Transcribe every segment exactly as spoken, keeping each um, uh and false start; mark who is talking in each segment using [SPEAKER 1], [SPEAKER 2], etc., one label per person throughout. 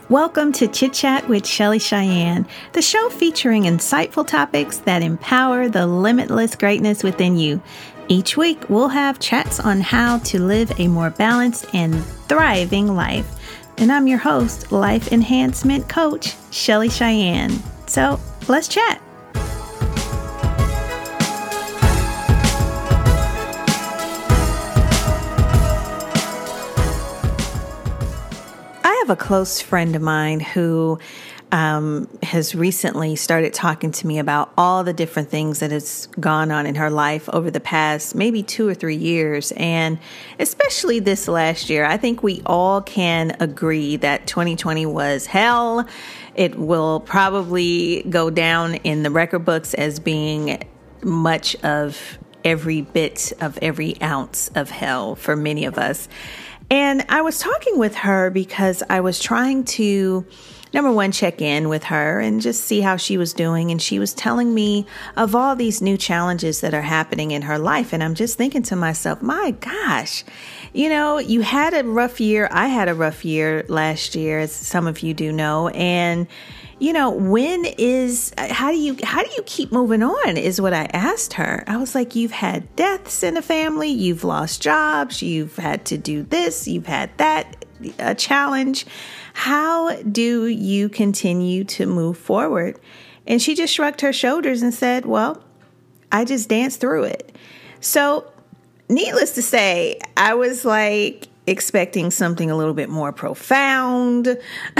[SPEAKER 1] Welcome to Chit Chat with Shelly Cheyenne, the show featuring insightful topics that empower the limitless greatness within you. Each week, we'll have chats on how to live a more balanced and thriving life. And I'm your host, Life Enhancement Coach, Shelly Cheyenne. So let's chat. I have a close friend of mine who um, has recently started talking to me about all the different things that has gone on in her life over the past maybe two or three years. And especially this last year, I think we all can agree that twenty twenty was hell. It will probably go down in the record books as being much of every bit of every ounce of hell for many of us. And I was talking with her because I was trying to, number one, check in with her and just see how she was doing. And she was telling me of all these new challenges that are happening in her life. And I'm just thinking to myself, my gosh, you know, you had a rough year. I had a rough year last year, as some of you do know. And you know, when is, how do you, how do you keep moving on is what I asked her. I was like, you've had deaths in the family, you've lost jobs, you've had to do this, you've had that, a challenge. How do you continue to move forward? And she just shrugged her shoulders and said, well, I just danced through it. So needless to say, I was like expecting something a little bit more profound.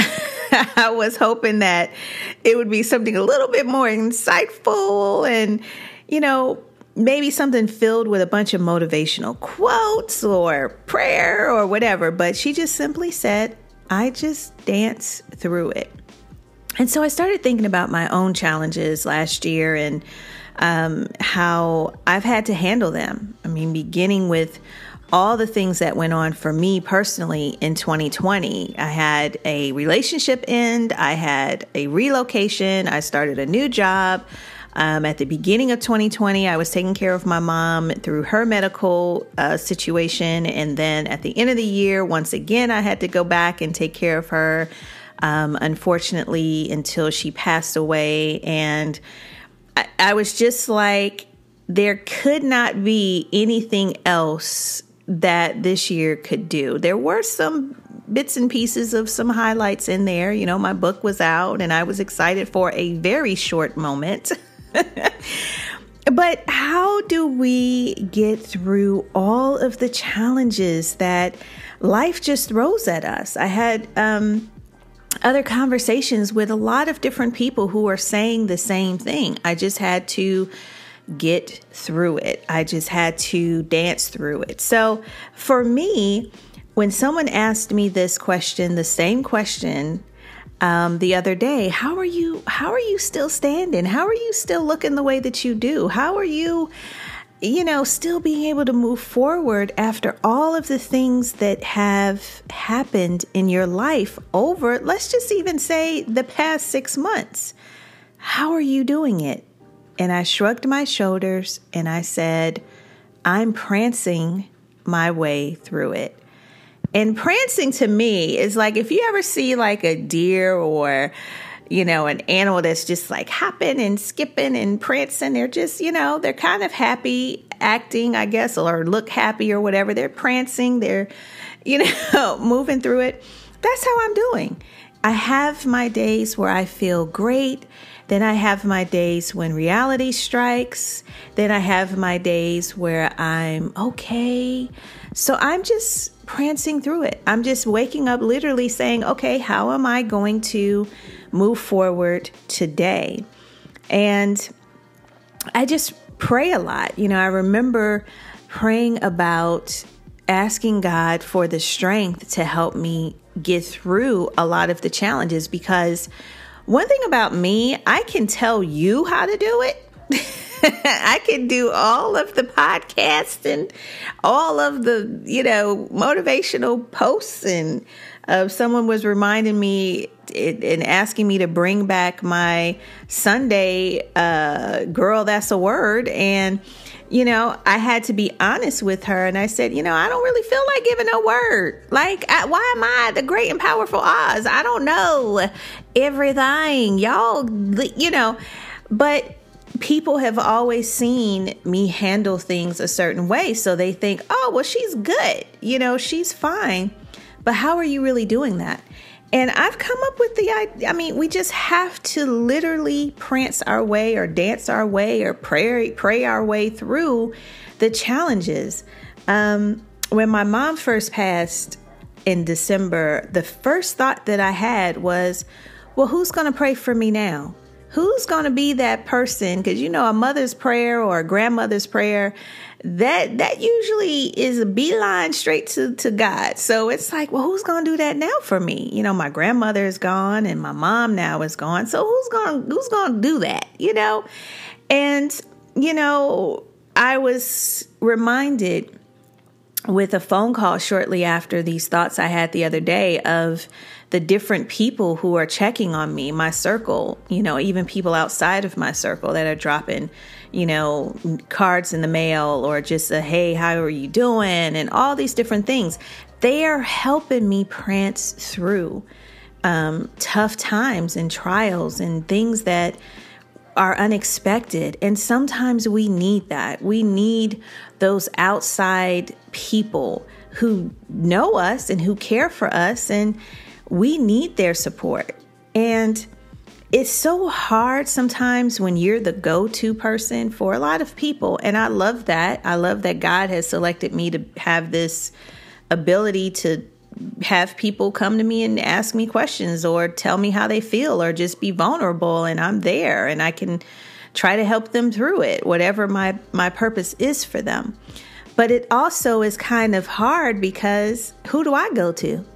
[SPEAKER 1] I was hoping that it would be something a little bit more insightful and, you know, maybe something filled with a bunch of motivational quotes or prayer or whatever. But she just simply said, I just dance through it. And so I started thinking about my own challenges last year and um, how I've had to handle them. I mean, beginning with all the things that went on for me personally in twenty twenty. I had a relationship end. I had a relocation. I started a new job. Um, at the beginning of twenty twenty, I was taking care of my mom through her medical uh, situation. And then at the end of the year, once again, I had to go back and take care of her, um, unfortunately, until she passed away. And I, I was just like, there could not be anything else that this year could do. There were some bits and pieces of some highlights in there. You know, my book was out and I was excited for a very short moment. But how do we get through all of the challenges that life just throws at us? I had um, other conversations with a lot of different people who are saying the same thing. I just had to get through it. I just had to dance through it. So for me, when someone asked me this question, the same question um, the other day, how are you, how are you still standing? How are you still looking the way that you do? How are you, you know, still being able to move forward after all of the things that have happened in your life over, let's just even say the past six months? How are you doing it? And I shrugged my shoulders and I said, I'm prancing my way through it. And prancing to me is like, if you ever see like a deer or, you know, an animal that's just like hopping and skipping and prancing, they're just, you know, they're kind of happy acting, I guess, or look happy or whatever. They're prancing, they're, you know, moving through it. That's how I'm doing. I have my days where I feel great. Then I have my days when reality strikes. Then I have my days where I'm okay. So I'm just prancing through it. I'm just waking up literally saying, okay, how am I going to move forward today? And I just pray a lot. You know, I remember praying about asking God for the strength to help me get through a lot of the challenges, because one thing about me, I can tell you how to do it. I can do all of the podcasts and all of the, you know, motivational posts. And uh, someone was reminding me and asking me to bring back my Sunday uh, Girl, That's a Word. And, you know, I had to be honest with her. And I said, you know, I don't really feel like giving a word. Like, I, why am I the great and powerful Oz? I don't know everything, y'all, you know, but people have always seen me handle things a certain way. So they think, oh, well, she's good. You know, she's fine. But how are you really doing that? And I've come up with the idea. I mean, we just have to literally prance our way or dance our way or pray, pray our way through the challenges. Um, when my mom first passed in December, the first thought that I had was, well, who's going to pray for me now? Who's going to be that person? Because, you know, a mother's prayer or a grandmother's prayer, that that usually is a beeline straight to, to God. So it's like, well, who's going to do that now for me? You know, my grandmother is gone and my mom now is gone. So who's going who's going to do that, you know? And, you know, I was reminded with a phone call shortly after these thoughts I had the other day of the different people who are checking on me, my circle, you know, even people outside of my circle that are dropping, you know, cards in the mail or just a, hey, how are you doing? And all these different things. They are helping me prance through um, tough times and trials and things that are unexpected. And sometimes we need that. We need those outside people who know us and who care for us, and we need their support. And it's so hard sometimes when you're the go-to person for a lot of people. And I love that. I love that God has selected me to have this ability to have people come to me and ask me questions or tell me how they feel or just be vulnerable, and I'm there and I can try to help them through it, whatever my, my purpose is for them. But it also is kind of hard because who do I go to?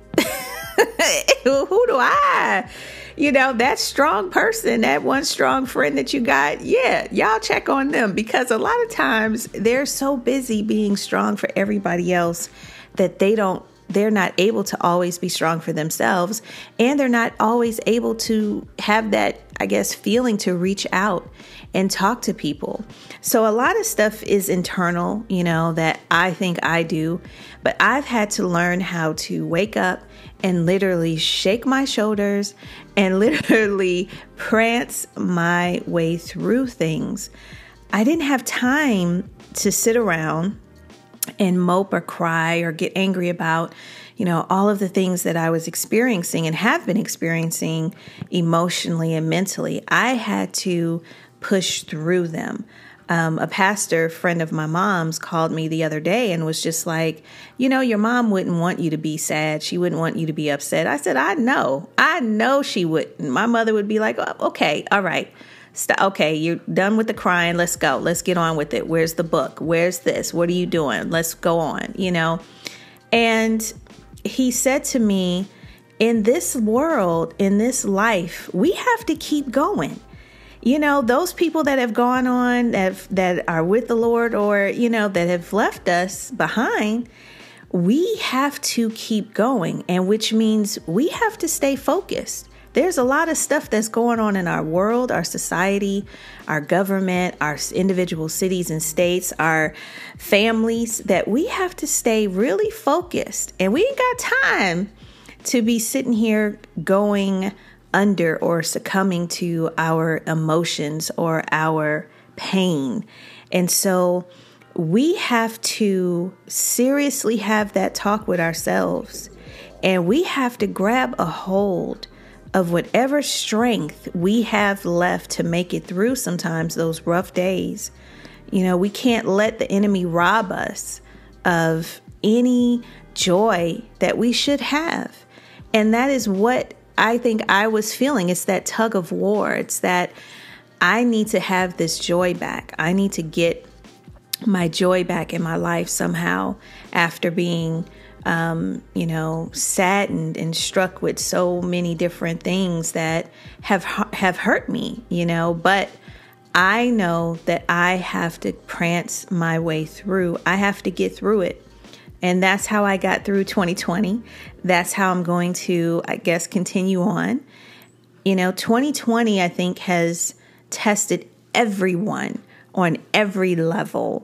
[SPEAKER 1] Who do I, you know, that strong person, that one strong friend that you got? Yeah, y'all check on them, because a lot of times they're so busy being strong for everybody else that they don't, they're not able to always be strong for themselves. And they're not always able to have that, I guess, feeling to reach out and talk to people. So a lot of stuff is internal, you know, that I think I do, but I've had to learn how to wake up and literally shake my shoulders and literally prance my way through things. I didn't have time to sit around and mope or cry or get angry about, you know, all of the things that I was experiencing and have been experiencing emotionally and mentally. I had to push through them. Um, a pastor friend of my mom's called me the other day and was just like, you know, your mom wouldn't want you to be sad. She wouldn't want you to be upset. I said, I know. I know she wouldn't. My mother would be like, oh, okay, all right. Stop. Okay, you're done with the crying. Let's go. Let's get on with it. Where's the book? Where's this? What are you doing? Let's go on, you know? And he said to me, in this world, in this life, we have to keep going. You know, those people that have gone on, that, have, that are with the Lord, or, you know, that have left us behind, we have to keep going. And which means we have to stay focused. There's a lot of stuff that's going on in our world, our society, our government, our individual cities and states, our families, that we have to stay really focused. And we ain't got time to be sitting here going under or succumbing to our emotions or our pain. And so we have to seriously have that talk with ourselves, and we have to grab a hold of whatever strength we have left to make it through sometimes those rough days. You know, we can't let the enemy rob us of any joy that we should have. And that is what I think I was feeling. It's that tug of war. It's that I need to have this joy back. I need to get my joy back in my life somehow after being, um, you know, saddened and struck with so many different things that have have hurt me, you know. But I know that I have to prance my way through. I have to get through it. And that's how I got through twenty twenty. That's how I'm going to, I guess, continue on. You know, twenty twenty, I think, has tested everyone on every level.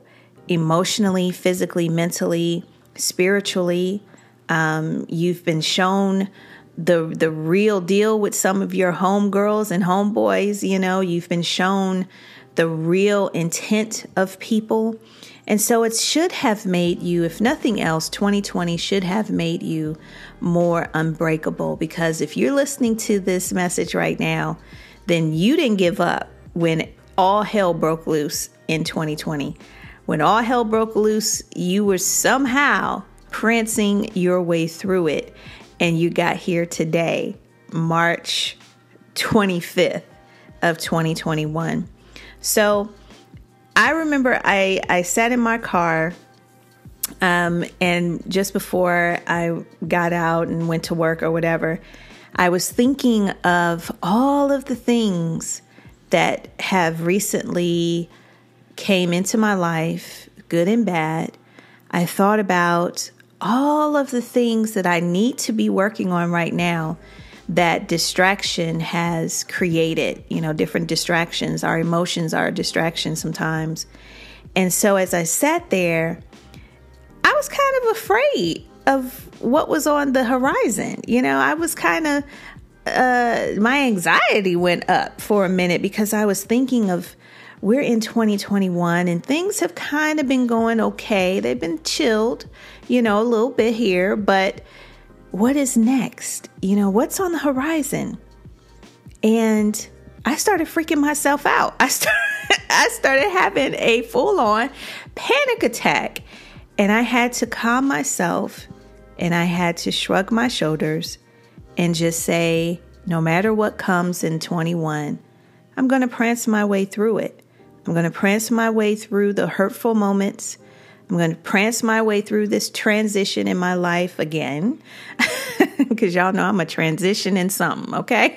[SPEAKER 1] emotionally, physically, mentally, spiritually. Um, you've been shown the the real deal with some of your homegirls and homeboys. You know, you've been shown the real intent of people. And so it should have made you, if nothing else, twenty twenty should have made you more unbreakable. Because if you're listening to this message right now, then you didn't give up when all hell broke loose in twenty twenty. When all hell broke loose, you were somehow prancing your way through it. And you got here today, March twenty-fifth of twenty twenty-one. So I remember I, I sat in my car um, and just before I got out and went to work or whatever, I was thinking of all of the things that have recently came into my life, good and bad. I thought about all of the things that I need to be working on right now that distraction has created, you know, different distractions. Our emotions are a distraction sometimes. And so as I sat there, I was kind of afraid of what was on the horizon. You know, I was kind of, uh, my anxiety went up for a minute because I was thinking of, we're in twenty twenty-one and things have kind of been going okay. They've been chilled, you know, a little bit here, but what is next? You know, what's on the horizon? And I started freaking myself out. I started, I started having a full-on panic attack. And I had to calm myself and I had to shrug my shoulders and just say, no matter what comes in twenty-one, I'm going to prance my way through it. I'm going to prance my way through the hurtful moments. I'm going to prance my way through this transition in my life again, because y'all know I'm a transition in something, okay?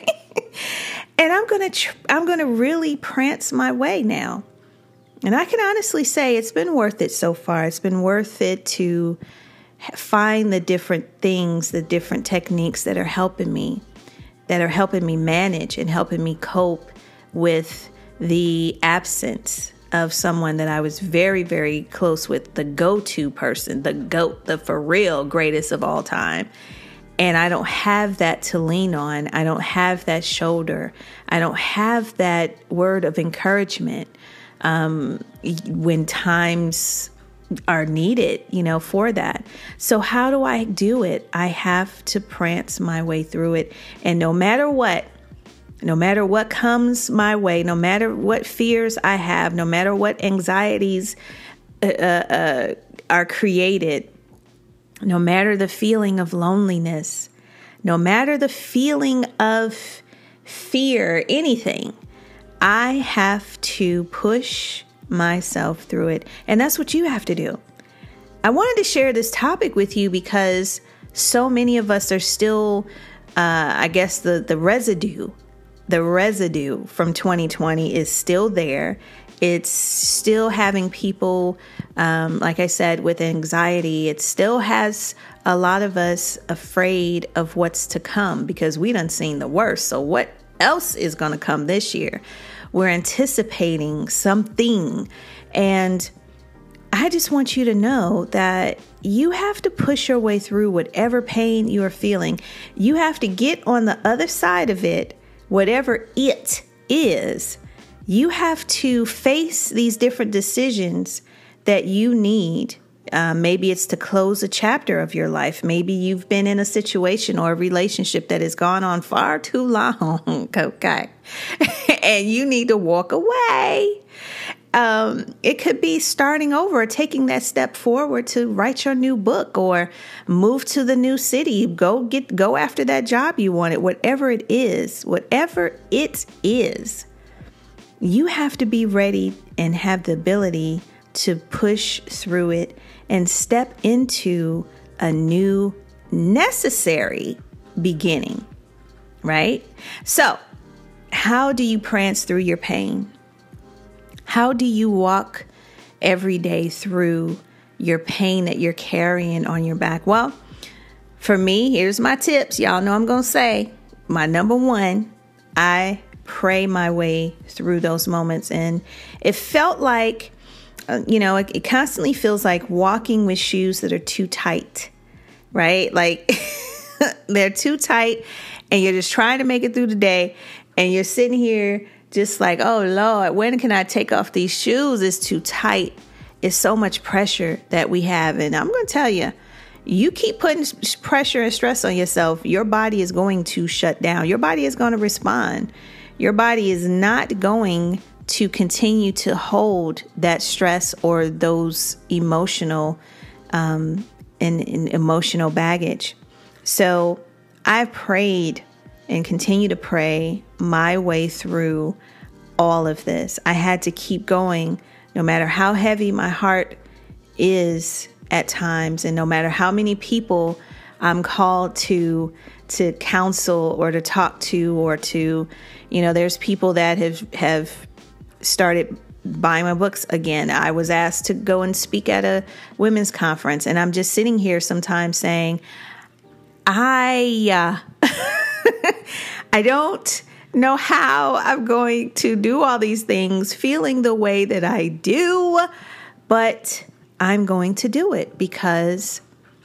[SPEAKER 1] And I'm going to tr- I'm going to really prance my way now. And I can honestly say it's been worth it so far. It's been worth it to find the different things, the different techniques that are helping me, that are helping me manage and helping me cope with the absence of someone that I was very, very close with, the go-to person, the GOAT, the for real greatest of all time. And I don't have that to lean on. I don't have that shoulder. I don't have that word of encouragement um, when times are needed, you know, for that. So how do I do it? I have to prance my way through it. And no matter what, no matter what comes my way, no matter what fears I have, no matter what anxieties uh, uh, are created, no matter the feeling of loneliness, no matter the feeling of fear, anything, I have to push myself through it. And that's what you have to do. I wanted to share this topic with you because so many of us are still, uh, I guess, the, the residue The residue from twenty twenty is still there. It's still having people, um, like I said, with anxiety. It still has a lot of us afraid of what's to come because we done seen the worst. So what else is going to come this year? We're anticipating something. And I just want you to know that you have to push your way through whatever pain you are feeling. You have to get on the other side of it. Whatever it is, you have to face these different decisions that you need. Uh, maybe it's to close a chapter of your life. Maybe you've been in a situation or a relationship that has gone on far too long, okay? And you need to walk away. Um, it could be starting over, or taking that step forward to write your new book or move to the new city, go get, go after that job you wanted, whatever it is, whatever it is, you have to be ready and have the ability to push through it and step into a new necessary beginning, right? So how do you prance through your pain? How do you walk every day through your pain that you're carrying on your back? Well, for me, here's my tips. Y'all know I'm going to say my number one, I pray my way through those moments. And it felt like uh, you know, it, it constantly feels like walking with shoes that are too tight, right? Like they're too tight and you're just trying to make it through the day and you're sitting here just like, oh Lord, when can I take off these shoes? It's too tight. It's so much pressure that we have. And I'm going to tell you, you keep putting pressure and stress on yourself, your body is going to shut down. Your body is going to respond. Your body is not going to continue to hold that stress or those emotional um, and, and emotional baggage. So I've prayed and continue to pray my way through all of this. I had to keep going no matter how heavy my heart is at times, and no matter how many people I'm called to to counsel or to talk to, or to, you know, there's people that have have started buying my books again. I was asked to go and speak at a women's conference, and I'm just sitting here sometimes saying, I uh, I don't know how I'm going to do all these things, feeling the way that I do, but I'm going to do it because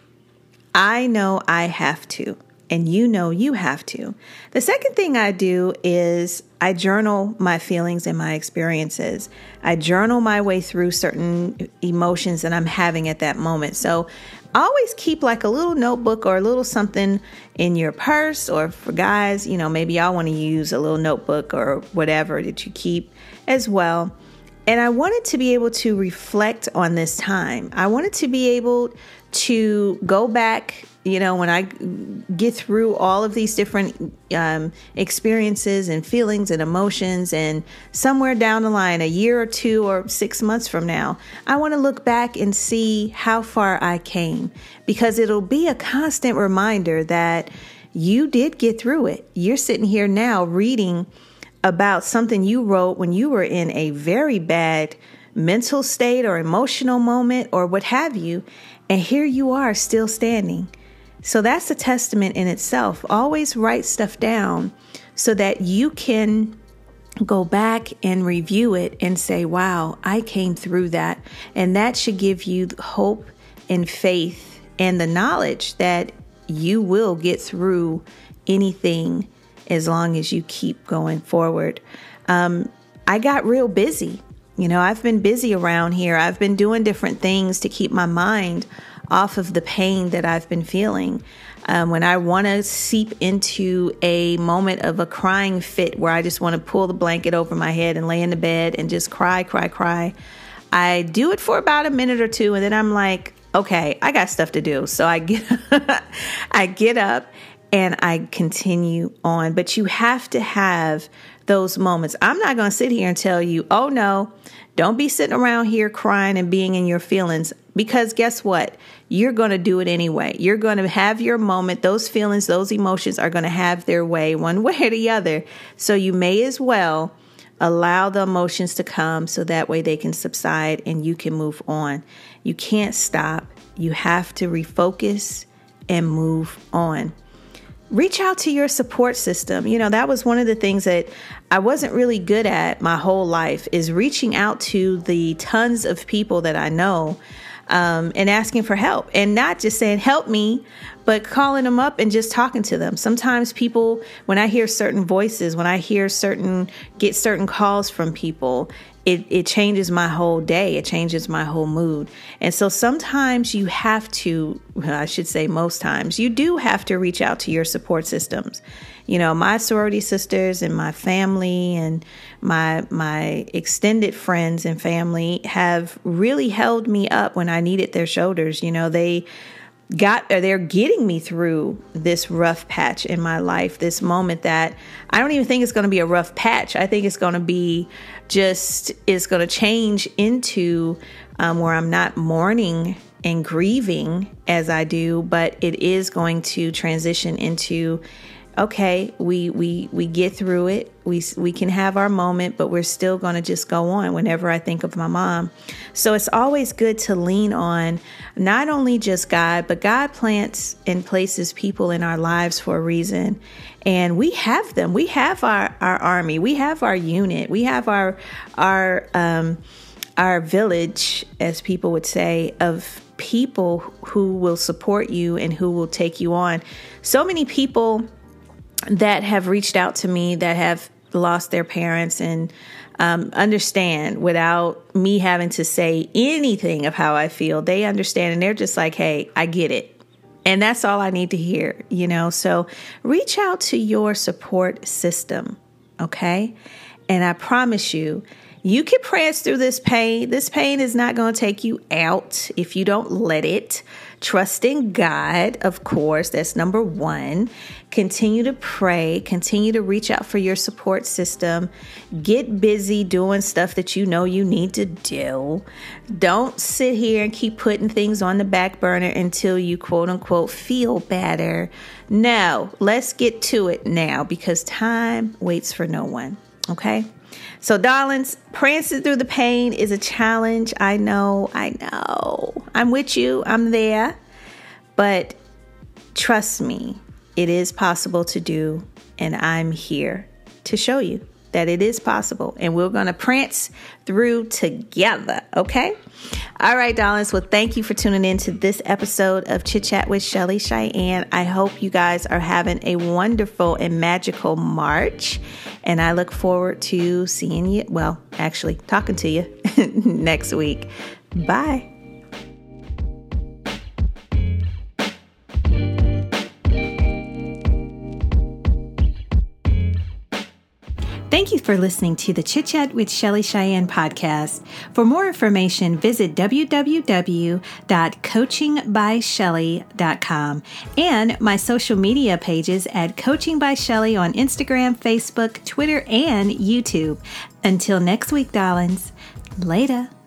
[SPEAKER 1] I know I have to, and you know you have to. The second thing I do is I journal my feelings and my experiences. I journal my way through certain emotions that I'm having at that moment. So always keep like a little notebook or a little something in your purse, or for guys, you know, maybe y'all want to use a little notebook or whatever that you keep as well. And I wanted to be able to reflect on this time. I wanted to be able to go back, you know, when I get through all of these different um, experiences and feelings and emotions, and somewhere down the line, a year or two or six months from now, I want to look back and see how far I came, because it'll be a constant reminder that you did get through it. You're sitting here now reading about something you wrote when you were in a very bad mental state or emotional moment or what have you. And here you are still standing. So that's a testament in itself. Always write stuff down so that you can go back and review it and say, wow, I came through that. And that should give you hope and faith and the knowledge that you will get through anything as long as you keep going forward. Um, I got real busy. You know, I've been busy around here. I've been doing different things to keep my mind off of the pain that I've been feeling. Um, when I want to seep into a moment of a crying fit where I just want to pull the blanket over my head and lay in the bed and just cry, cry, cry, I do it for about a minute or two. And then I'm like, okay, I got stuff to do. So I get, I get up and I continue on. But you have to have those moments. I'm not going to sit here and tell you, oh no, don't be sitting around here crying and being in your feelings, because guess what? You're going to do it anyway. You're going to have your moment. Those feelings, those emotions are going to have their way one way or the other. So you may as well allow the emotions to come so that way they can subside and you can move on. You can't stop. You have to refocus and move on. Reach out to your support system. You know, that was one of the things that I wasn't really good at my whole life, is reaching out to the tons of people that I know um, and asking for help, and not just saying, help me, but calling them up and just talking to them. Sometimes people, when I hear certain voices, when I hear certain, get certain calls from people, It, it changes my whole day. It changes my whole mood. And so sometimes you have to, well, I should say most times, you do have to reach out to your support systems. You know, my sorority sisters and my family and my my extended friends and family have really held me up when I needed their shoulders. You know, they got, or they're getting me through this rough patch in my life, this moment that I don't even think it's going to be a rough patch. I think it's going to be just, it's going to change into um, where I'm not mourning and grieving as I do, but it is going to transition into, okay, we we we get through it. We we can have our moment, but we're still going to just go on whenever I think of my mom. So it's always good to lean on not only just God, but God plants and places people in our lives for a reason. And we have them. We have our, our army. We have our unit. We have our our um our village, as people would say, of people who will support you and who will take you on. So many people that have reached out to me that have lost their parents and um, understand without me having to say anything of how I feel. They understand and they're just like, hey, I get it. And that's all I need to hear, you know. So reach out to your support system, okay? And I promise you, you can press through this pain. This pain is not going to take you out if you don't let it. Trust in God, of course. That's number one. Continue to pray. Continue to reach out for your support system. Get busy doing stuff that you know you need to do. Don't sit here and keep putting things on the back burner until you, quote unquote, feel better. No, let's get to it now because time waits for no one. Okay? So, darlings, prancing through the pain is a challenge. I know, I know. I'm with you. I'm there. But trust me, it is possible to do. And I'm here to show you that it is possible. And we're going to prance through together. Okay? All right, darlings. Well, thank you for tuning in to this episode of Chit Chat with Shelly Cheyenne. I hope you guys are having a wonderful and magical March. And I look forward to seeing you, well, actually talking to you next week. Bye. Thank you for listening to the Chit Chat with Shelly Cheyenne podcast. For more information, visit w w w dot coaching by shelly dot com and my social media pages at Coaching by Shelly on Instagram, Facebook, Twitter, and YouTube. Until next week, darlings. Later.